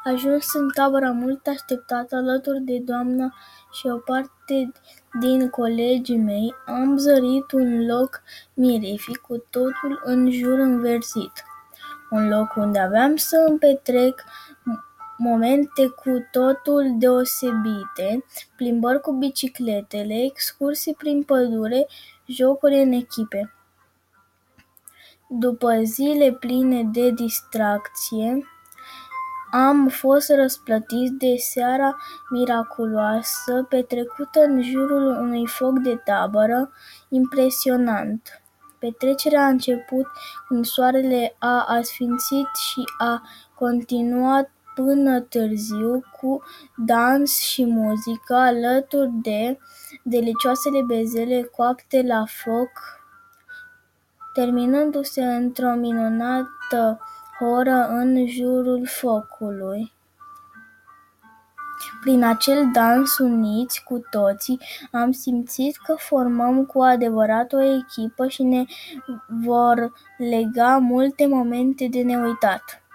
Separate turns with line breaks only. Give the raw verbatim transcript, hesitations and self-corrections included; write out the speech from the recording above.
ajuns în tabăra mult așteptată alături de doamna și o parte din colegii mei, am zărit un loc mirific, cu totul în jur înverzit. Un loc unde aveam să îmi petrec momente cu totul deosebite, plimbări cu bicicletele, excursii prin pădure, jocuri în echipe. După zile pline de distracție, am fost răsplătiți de seara miraculoasă petrecută în jurul unui foc de tabără impresionant. Petrecerea a început când soarele a asfințit și a continuat până târziu cu dans și muzică, alături de delicioasele bezele coapte la foc, terminându-se într-o minunată horă în jurul focului. Prin acel dans, uniți cu toții, am simțit că formăm cu adevărat o echipă și ne vor lega multe momente de neuitat.